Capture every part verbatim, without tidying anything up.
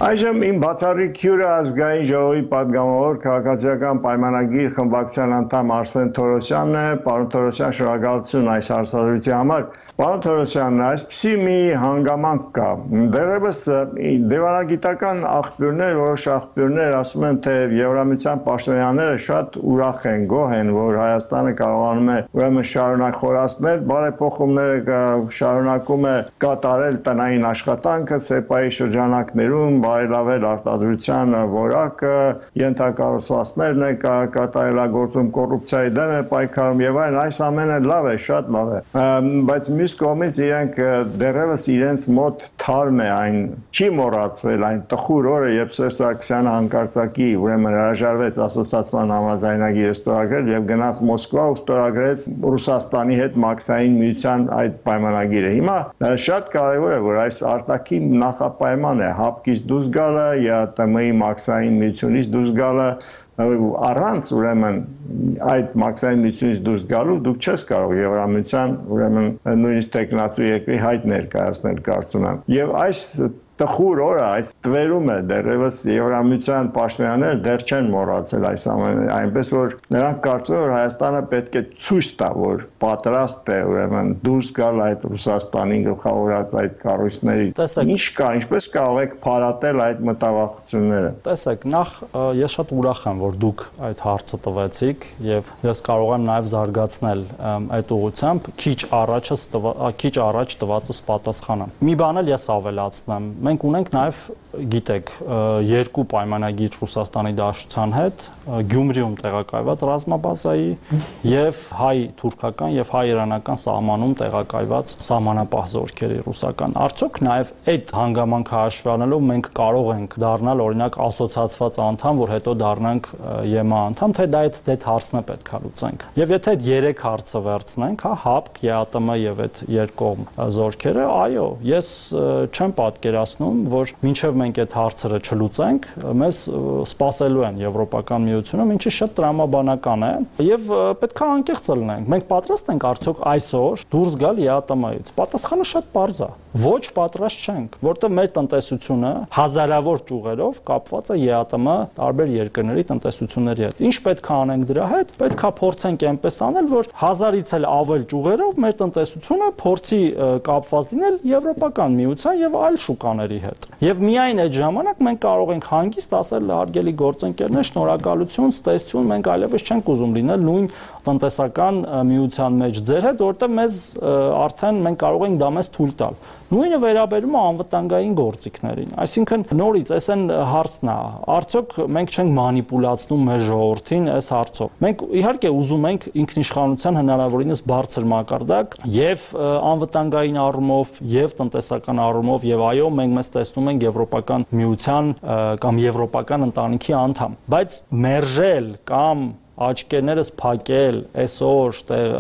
Այժմ իմ բացառիկ հյուրը ազգային ժողովի պատգամավոր քաղաքացիական պայմանագիր խմբակցության անդամ Արսեն Թորոսյանն է, պարոն Թորոսյան, շնորհակալություն այս հարցազրույցի համար։ Պարոն Թորոսյան, այսպիսի մի հանգամանք կա։ Դեռևս դիվանագիտական աղբյուրներ, որոշ աղբյուրներ ասում են, թե Եվրամիության պաշտոնյաները շատ ուրախ են, գոհ են, որ Հայաստանը կարողանում է ուրեմն շարունակ խորացնել բարեփոխումները, շարունակում է կատարել տնային աշխատանքը ՍԵՊԱ-ի շրջանակներում, բարելավել արտադրության որակը, ենթակառուցվածքներն է կատարելագործում, կոռուպցիայի դեմ է պայքարում եւ այլն, այս ամենը լավ է, շատ լավ է, բայց մյուս կողմից իրենք դեռևս իրենց մոտ թարմ է այն, չի մոռացվել այն տխուր օրը, երբ Սերժ Սարգսյանը հանկարծակի ուրեմն հրաժարվեց ասոցիացիան համաձայնագիրը ստորագրել եւ գնաց Մոսկվա ու ստորագրեց Ռուսաստանի հետ մաքսային միության այդ պայմանագիրը։ Հիմա շատ կարեւոր է, որ այս արտաքին նախապայման է հապկից դուրս գալը, ԵԱՏՄ-ի մաքսային միությունից դուրս գալը, առանց ուրեմն այդ մաքսային միությունից դուրս գալու դուք չես կարող Եվրամիության ուրեմն նույնիսկ տեխնացու երկրի հայտ ներկայացնել, կարծում եմ։ Եվ այս տխուր օրը այս տվերում է դեռևս Եվրամիության պաշտոնյաները դեռ չեն մոռացել այս ամենը, այնպես որ նրանք կարծում են, որ Հայաստանը պետք է ցույց տա, որ պատրաստ է ուրեմն դուրս գալ այդ Ռուսաստանի գլխավորած այդ կառույցներից։ Ինչ կա, ինչպես կարող եք փարատել այդ մտավախությունները։ Տեսեք, նախ ես շատ ուրախ եմ, որ դուք այդ հարցը տվեցիք եւ ես կարող եմ նաեւ զարգացնել այդ ուղղությամբ, քիչ առաջս քիչ առաջ տվածս պատասխանը։ Մի բան էլ ես ավելացնեմ։ Մենք ունենք նաև, գիտեք, երկու պայմանագիր Ռուսաստանի Դաշնության հետ, Գյումրիում տեղակայված ռազմաբազայի եւ հայ-թուրքական եւ հայ-իրանական սահմանում տեղակայված սահմանապահ զորքերի ռուսական։ Արդյոք նաև այդ հանգամանքը հաշվի առնելով մենք կարող ենք դառնալ օրինակ ասոցիացված անդամ, որ հետո դառնանք ԵՄԱ անդամ, թե դա այդ այդ հարցն է պետք է լուծենք։ Եվ եթե այդ երեք հարցը վերցնենք, հա, ՀԱՊԿ, ԵԱՏՄ եւ այդ երկկողմ զորքերը, այո, ես չեմ պատկերացնում, որ մինչև մենք այդ հարցերը չլուծենք, մեզ սպասելու են Եվրոպական միությունում, ինչը շատ տրամաբանական է, եւ պետք է անկեղծ լինենք։ Մենք պատրաստ ենք արդյոք այսօր դուրս գալ ԵԱՏՄ-ից։ Պատասխանը շատ պարզ է։ Ոչ պատրաստ չենք, որտեղ մեր տնտեսությունը հազարավոր ճյուղերով կապված է ԵԱՏՄ տարբեր երկրների տնտեսությունների հետ։ Ինչ պետք է անենք դրա հետ։ Պետք է փորձենք այնպես անել, որ հազարից էլ ավել ճյուղերով մեր տնտեսությունը փորձի կապված լինել Եվրոպական միության եւ այլ շուկաների հետ։ Եվ միայն այդ ժամանակ մենք կարող ենք հանգիստ ասել հարգելի գործընկերներ, շնորհակալություն, ստեսություն, մենք այլևս չենք ուզում լինել նույն տնտեսական միության մեջ ձեր հետ, որտեղ մեզ արդեն մենք կարող ենք դա մեզ թույլ տալ։ Նույնը վերաբերում է անվտանգային գործիքներին։ Այսինքն նորից այս այն հարցն է, արդյոք մենք չենք մանիպուլացնում մեր ժողովրդին այս հարցով։ Մենք իհարկե ուզում ենք ինքնիշխանության հնարավորինս բարձր մակարդակ եւ անվտանգային առումով եւ տնտեսական առումով եւ այո, մենք մեզ տեսնում ենք Եվրոպական միության կամ եվրոպական ընտանիքի անդամ, բայց մերժել կամ աչքերներս փակել այսօր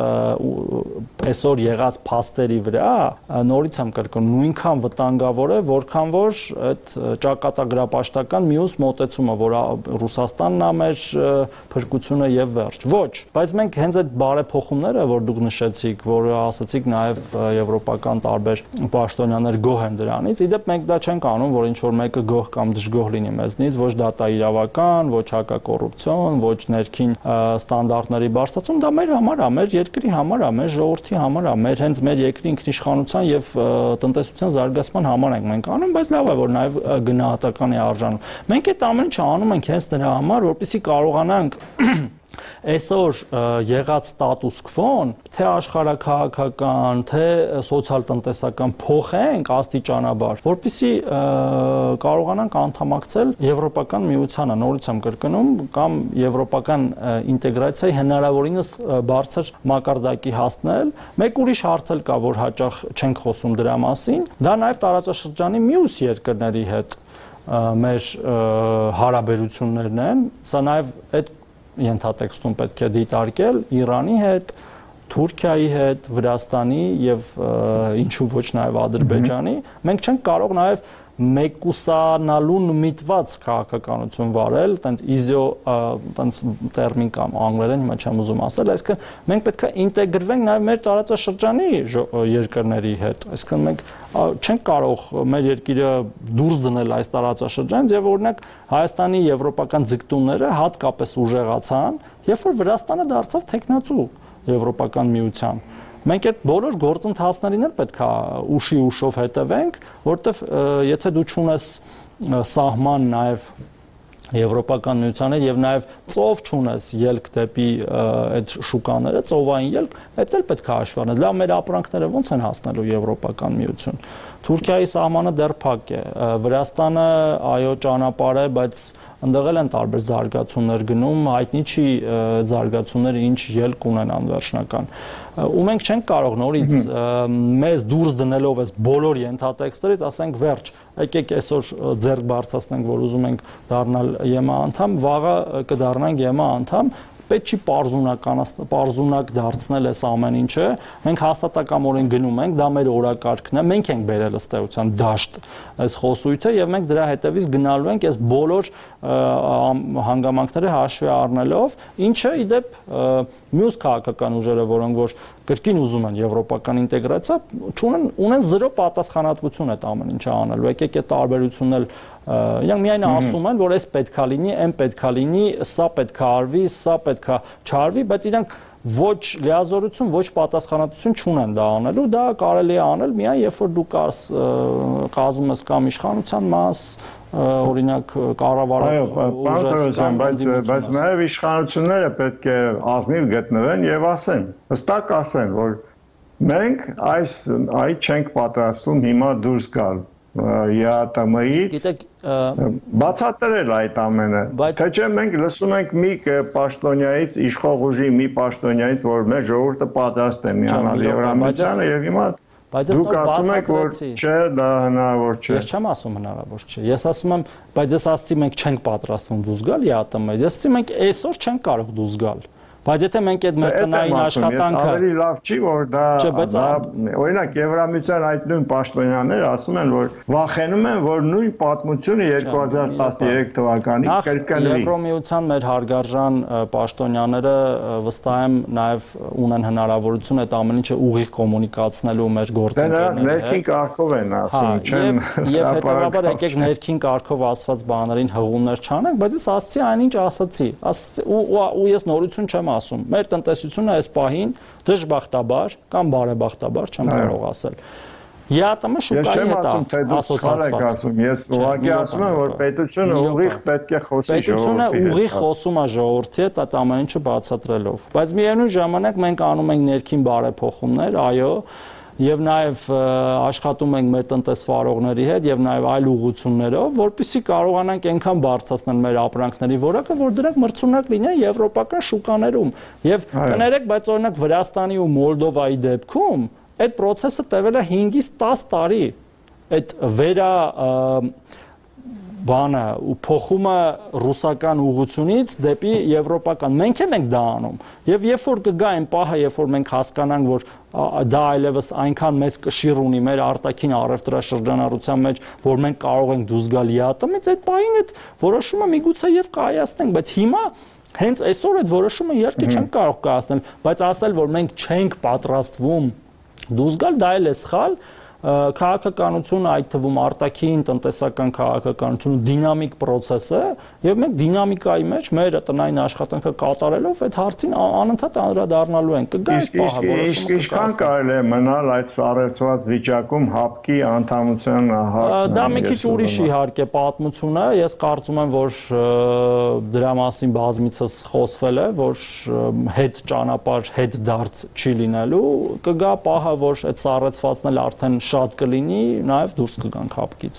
այսօր եղած փաստերի վրա, նորից եմ կրկնում, նույնքան վտանգավոր է, որքան որ այդ ճակատագրապաշտական մյուս մոտեցումը, որ Ռուսաստանն է մեր փրկությունը եւ վերջ։ Ոչ, բայց մենք հենց այդ բարեփոխումները, որ դուք նշեցիք, որ ասացիք նաեւ եվրոպական տարբեր պաշտոնյաներ գոհ են դրանից, իդեպ մենք դա չենք անում, որ ինչ որ մեկը գոհ կամ դժգոհ լինի մեզնից, ոչ դատաիրավական, ոչ հակակոռուպցիոն, ոչ ներքին ստանդարտների բարձրացում, դա մեր համար է, մեր երկրի համար է, մեր ժողովրդի համար է, մեր հենց մեր երկրի ինքնիշխանության եւ տնտեսության զարգացման համար ենք մենք անում, բայց լավ է, որ նաեւ գնահատական է արժանում։ Մենք այդ ամեն ինչը անում ենք հենց դրա համար, որպեսզի կարողանանք այսօր եղած ստատուս քվոն, թե աշխարհաքաղաքական, թե սոցիալ-տնտեսական փոխենք աստիճանաբար, որպեսզի կարողանանք անդամակցել Եվրոպական միությանը, նորից եմ կրկնում, կամ եվրոպական ինտեգրացիայի հնարավորինս բարձր մակարդակի հասնել։ Մեկ ուրիշ հարց էլ կա, որ հաճախ չենք խոսում դրա մասին, դա նաև տարածաշրջանի մյուս երկրների հետ մեր հարաբերություններն են, սա նաև այդ ենթատեքստում պետք է դիտարկել Իրանի հետ, Թուրքիայի հետ, Վրաստանի եւ ինչու ոչ նաեւ Ադրբեջանի։ Մենք չենք կարող նաեւ մեկուսանալուն միտված քաղաքականություն վարել, տենց իզիո տենց տերմին կամ անգլերեն հիմա չեմ ուզում ասել, այսինքն մենք պետք է ինտեգրվենք նաև մեր տարածաշրջանի երկրների հետ, այսինքն մենք չենք կարող մեր երկիրը դուրս դնել այս տարածաշրջանից եւ օրինակ Հայաստանի եվրոպական ձգտումները հատկապես ուժեղացան, երբ որ Վրաստանը դարձավ թեկնածու Եվրոպական միության։ Մենք այդ բոլոր գործընթացներին էլ պետք է ուշի ուշով հետևենք, որովհետև եթե դու չունես սահման նաև Եվրոպական միությանը եւ նաև ծով չունես ելք դեպի այդ շուկաները, ծովային ելք, այդ էլ պետք է հաշվի առնել։ Լավ, մեր ապրանքները ո՞նց են հասնելու Եվրոպական միություն։ Թուրքիայի սահմանը դեռ փակ է, Վրաստանը այո ճանապարհ է, բայց ընդեղ են տարբեր զարգացումներ գնում, հայտնի չի զարգացումները ինչ ելք ունեն անվերջնական։ Ու մենք չենք կարող նորից մեզ դուրս դնելով այս բոլոր ենթատեքստերից ասենք վերջ, եկեք այսօր ձեռք բարձրացնենք, որ ուզում ենք դառնալ ԵՄԱ անդամ, վաղը կդառնանք ԵՄԱ անդամ, պետք չի պարզունակ դարձնել այս ամեն ինչը, մենք հաստատակամորեն գնում ենք, դա մեր օրակարգն է, մենք ենք բերել ըստ էության դաշտ այս խոսույթը եւ մենք դրա հետևից գնալու ենք այս բոլոր հանգամանքները հաշվի առնելով, ինչը ի դեպ մյուս քաղաքական ուժերը, որոնք որ կրկին ուզում են եվրոպական ինտեգրացիա, ունեն ունեն զրո պատասխանատվություն այդ ամեն ինչը անելու։ Եկեք այդ տարբերությունն էլ Իրանք միայն ասում են, որ այս պետքա լինի, այն պետքա լինի, սա պետքա արվի, սա պետքա չարվի, բայց իրանք ոչ լիազորություն, ոչ պատասխանատվություն չունեն դա անելու, դա կարելի է անել միայն երբ որ դու կազմում ես կամ իշխանության մաս, օրինակ կառավարող ուժ, բայց բայց նաև իշխանությունները պետք է ազնիվ գտնվեն եւ ասեն, հստակ ասեն, որ մենք այս այդ չենք պատրաստվում հիմա դուրս գալ ԵԱՏՄ-ից բացատրել այդ ամենը, թե չէ մենք լսում ենք մի պաշտոնյայից, իշխող ուժի մի պաշտոնյայից, որ մեր ժողովուրդը պատրաստ է միանալ Եվրամիությանը եւ հիմա դուք ասում եք, որ չէ, դա հնարավոր չէ։ Ես չեմ ասում հնարավոր չէ, ես ասում եմ, բայց ես ասացի մենք չենք պատրաստվում դուրս գալ ԵԱՏՄ-ից, ես ասացի մենք այսօր չենք կարող դուրս գալ։ Բայց եթե մենք այդ մեր տնային աշխատանքը ավելի լավ չի, որ դա օրինակ Եվրամիության այդ նույն պաշտոնյաները ասում են, որ վախենում են, որ նույն պատմությունը երկու հազար տասներեք թվականին կրկնվի։ Եվրամիության մեր հարգարժան պաշտոնյաները վստահ եմ նաև ունեն հնարավորություն այդ ամեն ինչը ուղիղ կոմունիկացնելու մեր գործընկերների հետ։ Ներքին կարգով են ասում, չեն։ Եվ հետեւաբար եկեք ներքին կարգով ասված բաներին հղումներ չանենք, բայց ես ասացի այնինչ ասացի, ու ես նորություն չեմ ասում։ Մեր տնտեսությունը այս պահին դժբախտաբար կամ բարեբախտաբար չեմ կարող ասել։ ԵԱՏՄ շուկայի հետ ասոցացված։ Ես ուղղակի ասում եմ, որ պետությունը ուղիղ պետք է խոսի ժողովրդի հետ։ Պետությունը ուղիղ խոսում է ժողովրդի հետ այդ ամեն ինչը բացատրելով։ Բայց միևնույն ժամանակ մենք անում ենք ներքին բարեփոխումներ, այո, եւ նաեւ աշխատում ենք մեր տնտեսվարողների հետ եւ նաեւ այլ ուղղություններով, որպեսզի կարողանանք այնքան բարձրացնել մեր ապրանքների որակը, որ դրանք մրցունակ լինեն եվրոպական շուկաներում։ Եվ կներեք, բայց օրինակ Վրաստանի ու Մոլդովայի դեպքում այդ process-ը տևել է հինգից տաս տարի։ Այդ վերա բանը ու փոխումը ռուսական ուղղությունից դեպի եվրոպական։ Մենք էլ ենք դա անում։ Եւ երբ որ կգա այն պահը, երբ որ մենք հասկանանք, որ դա այլևս այնքան մեծ կշիռ ունի մեր արտաքին առևտրաշրջանառության մեջ, որ մենք կարող ենք դուրս գալ ԵԱՏՄ-ից, այդ պահին այդ որոշումը միգուցե եւ կայացնենք, բայց հիմա հենց այսօր այդ որոշումը իհարկե չենք կարող կայացնել, բայց ասել, որ մենք չենք պատրաստվում դուրս գալ, դա էլ է սխալ։ Քաղաքականությունը, այդ թվում արտաքին տնտեսական քաղաքականությունը դինամիկ process է եւ մենք դինամիկայի մեջ մեր տնային աշխատանքը կատարելով այդ հարցին անընդհատ անդրադառնալու ենք։ Կգա այդ պահը, որոշումը ինչքան կարելի է մնալ այդ սառեցված վիճակում հապկի անդամության հարցը։ Դա մի քիչ ուրիշ իհարկե պատմություն է, ես կարծում եմ, որ դրա մասին բազմիցս խոսվել է, որ հետ ճանապարհ, հետ դարձ չի լինելու, կգա պահը, որ այդ սառեցվածն էլ արդեն շատ կլինի, նաև դուրս կգանք հապկից։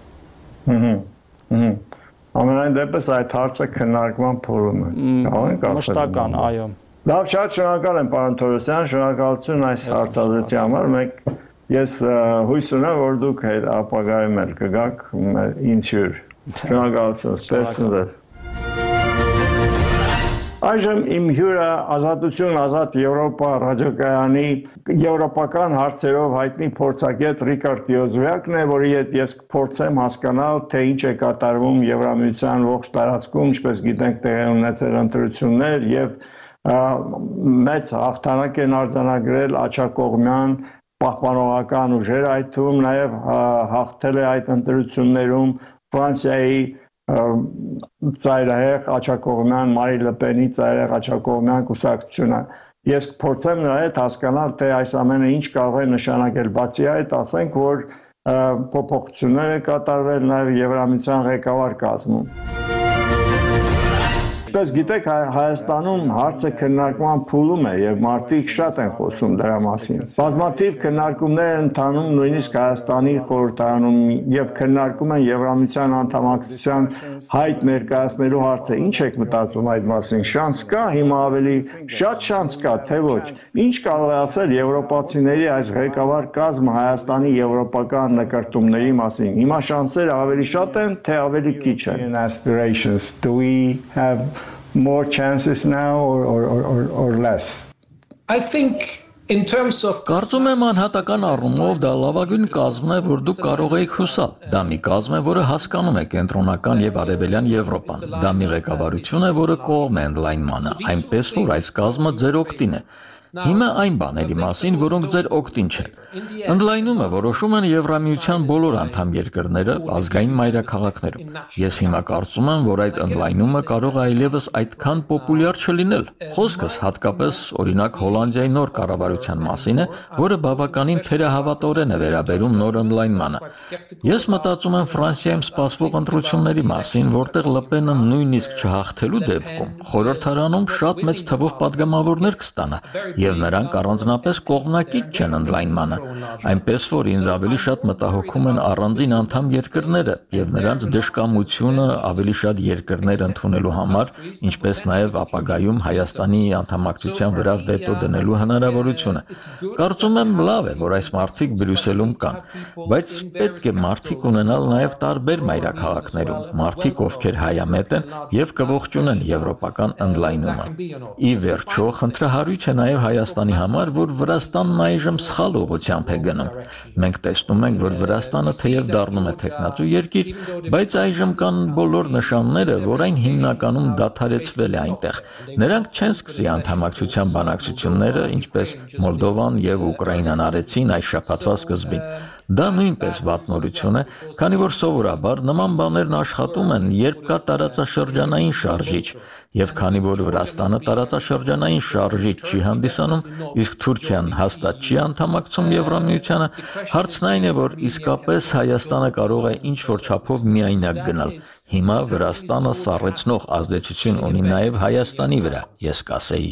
Հհհ։ Ամենայն դեպս այդ հարցը քննարկման փորում է։ Կարող ենք ասել։ Մշտական, այո։ Լավ, շատ շնորհակալ եմ պարոն Թորոսյան, շնորհակալություն այս հարցազրույցի համար։ Մենք ես հույս ունեմ, որ դուք ապագայում էլ կգաք ինձ հյուր։ Շնորհակալություն, սպասում եմ։ Այժմ իմ հյուրը Ազատություն ազատ Եվրոպա ռադիոկայանի եվրոպական հարցերով հայտնի փորձագետ Ռիկարդ Յոզվյակն է, որի հետ ես կփորձեմ հասկանալ, թե ինչ է կատարվում Եվրամիության ողջ տարածքում, ինչպես գիտենք, տեղի ունեցել ընտրություններ եւ մեծ հաղթանակ են արձանագրել աջակողմյան պահպանողական ուժերը, այդ թվում նաև հաղթել է այդ ընտրություններում Ֆրանսիայի ծայրահեղ աջակողմյան Մարի Լեպենի ծայրահեղ աջակողմյան կուսակցությունը։ Ես կփորձեմ նրա հետ հասկանալ, թե այս ամենը ինչ կարող է նշանակել։ Բացի այդ, ասենք, որ փոփոխություններ է կատարվել նաև Եվրամիության ղեկավար կազմում։ Ինչպես գիտեք, Հայաստանում հարցը քննարկման փուլում է եւ մարդիկ շատ են խոսում դրա մասին։ Բազմաթիվ քննարկումներ են ընթանում նույնիսկ Հայաստանի խորհրդարանում եւ քննարկում են Եվրամիության անդամակցության հայտ ներկայացնելու հարցը։ Ինչ եք մտածում այդ մասին։ Շանս կա հիմա ավելի շատ շանս կա, թե ոչ։ Ինչ կարող է ասել եվրոպացիների այս ղեկավար կազմը Հայաստանի եվրոպական նկարտումների մասին։ Հիմա շանսերը ավելի շատ են, թե ավելի քիչ են։ More chances now or, or, or, or less? I think in terms of Կարծում եմ անհատական առումով դա լավագույն կազմն է, որ դուք կարող եք հուսալ։ Դա մի կազմ է, որը հասկանում է կենտրոնական եւ արևելյան Եվրոպան։ Դա մի ղեկավարություն է, որը կողմ է ընդլայնմանը, այնպես որ այս կազմը ձեր օգտին է։ Հիմա այն բաների մասին, որոնք ձեր օգտին չեն։ Ընդլայնումը որոշում են Եվրամիության բոլոր անդամ երկրները ազգային մայրաքաղաքներում։ Ես հիմա կարծում եմ, որ այդ ընդլայնումը կարող է այլևս այդքան պոպուլյար չլինել։ Խոսքս հատկապես օրինակ Հոլանդիայի նոր կառավարության մասին է, որը բավականին թերահավատորեն է վերաբերում նոր ընդլայնմանը։ Ես մտածում եմ Ֆրանսիայում սպասվող ընտրությունների մասին, որտեղ Լեպենը նույնիսկ չհաղթելու դեպքում խորհրդարանում շատ մեծ թվով падգամավորներ կստանա։ Եվ նրանք առանձնապես կողմնակից չեն ընդլայնմանը, այնպես որ ինձ ավելի շատ մտահոգում են առանձին անդամ երկրները եւ նրանց դժկամությունը ավելի շատ երկրներ ընդունելու համար, ինչպես նաեւ ապագայում Հայաստանի անդամակցության վրա վետո դնելու հնարավորությունը։ Կարծում եմ լավ է, որ այս մարդիկ Բրյուսելում կան, բայց պետք է մարդիկ ունենալ նաեւ տարբեր մայրաքաղաքներում, մարդիկ, ովքեր հայամետ են եւ կողջունեն եվրոպական ընդլայնումը։ Ի վերջո, խնդրահարույց է նաեւ Հայաստանի համար, որ Վրաստանն այժմ սխալ ուղղությամբ է գնում։ Մենք տեսնում ենք, որ Վրաստանը թեև դառնում է թեկնածու երկիր, բայց այժմ կան բոլոր նշանները, որ այն հիմնականում դադարեցվել է այնտեղ։ Նրանք չեն սկսի անդամակցության բանակցությունները, ինչպես Մոլդովան եւ Ուկրաինան արեցին այս շաբաթվա սկզբին։ Դա նույնպես վատ նորություն է, քանի որ սովորաբար նման բաներն աշխատում են, երբ կա տարածաշրջանային շարժիչ, եւ քանի որ Վրաստանը տարածաշրջանային շարժիչ չի հանդիսանում, իսկ Թուրքիան հաստատ չի անդամակցում Եվրամիությանը, հարցն այն է, որ իսկապես Հայաստանը կարող է ինչ-որ չափով միայնակ գնալ։ Հիմա Վրաստանը սառեցնող ազդեցություն ունի նաեւ Հայաստանի վրա, ես կասեի։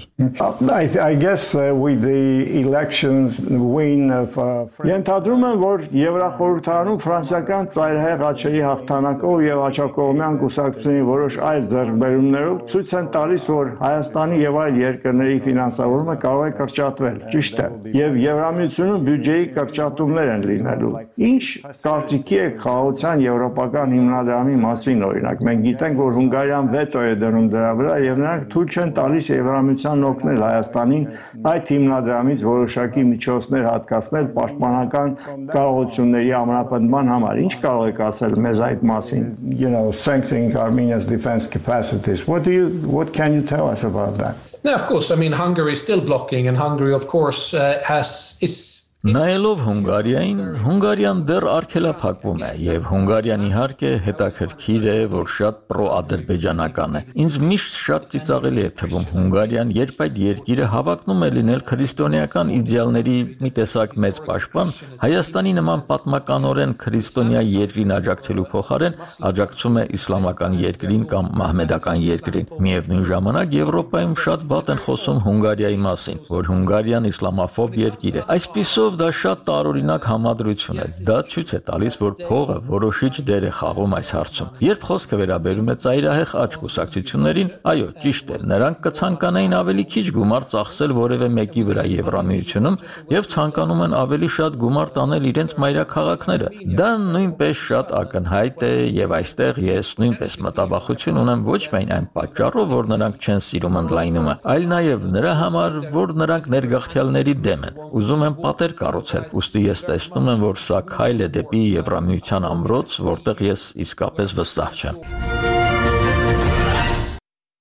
I guess uh, with the election win of Ենթադրում եմ, որ Եվրախորհրդարանում ֆրանսիական ծայրահեղ աչերի հաղթանակով եւ աջակողմյան կուսակցությունների որոշ այլ ձեռքբերումներով ցույց են տալիս, որ Հայաստանի եւ այլ երկրների ֆինանսավորումը կարող է կրճատվել, ճիշտ է, եւ Եվրամիությունում բյուջեի կրճատումներ են լինելու։ Ինչ կարծիքի եք խաղաղության եվրոպական հիմնադրամի մասին, օրինակ, մենք գիտենք, որ Հունգարիան վետո է դնում դրա վրա եւ նրանք թույլ չեն տալիս Եվրամիության օգնել Հայաստանին այդ հիմնադրամից որոշակի միջոցներ հատկացնել պաշտպանական կարողությունների ամրապնդման համար։ Ինչ կարող եք ասել մեզ այդ մասին։ You know, strengthening Armenia's defense capacities. What do you what can you tell us about that? No, of course. I mean, Hungary is still blocking, and Hungary, of course, uh, has is. Նայելով Հունգարիային, Հունգարիան դեռ արգելափակվում է եւ Հունգարիան իհարկե հետաքրքիր է, որ շատ պրոադրբեջանական է։ Ինձ միշտ շատ ծիծաղելի է թվում Հունգարիան, երբ այդ երկիրը հավակնում է լինել քրիստոնեական իդեալների մի տեսակ մեծ պաշտպան, Հայաստանի նման պատմականորեն քրիստոնյա երկրին աջակցելու փոխարեն աջակցում է իսլամական երկրին կամ մահմեդական երկրին։ Միևնույն ժամանակ Եվրոպայում շատ վատ են խոսում Հունգարիայի մասին, որ Հունգարիան իսլամաֆոբ երկիր է։ Այսպիսով դա շատ տարօրինակ համադրություն է։ Դա ցույց է տալիս, որ փողը որոշիչ դեր է խաղում այս հարցում։ Երբ խոսքը վերաբերում է ծայրահեղ աճ կուսակցություններին, այո, ճիշտ է, նրանք կցանկանային ավելի քիչ գումար ծախսել որևէ մեկի վրա Եվրամիությունում եւ ցանկանում են ավելի շատ գումար տանել իրենց մայրաքաղաքները։ Դա նույնպես շատ ակնհայտ է եւ այստեղ ես նույնպես մտաբախություն ունեմ ոչ միայն այն պատճառով, որ նրանք չեն սիրում ընդլայնումը, այլ նաեւ նրա համար, որ նրանք ներգաղթյալների դեմ են։ Ուզում են պատեր կառուցել, ուստի ես տեսնում եմ, որ սա քայլ է դեպի Եվրամիության ամրոց, որտեղ ես իսկապես վստահ չեմ։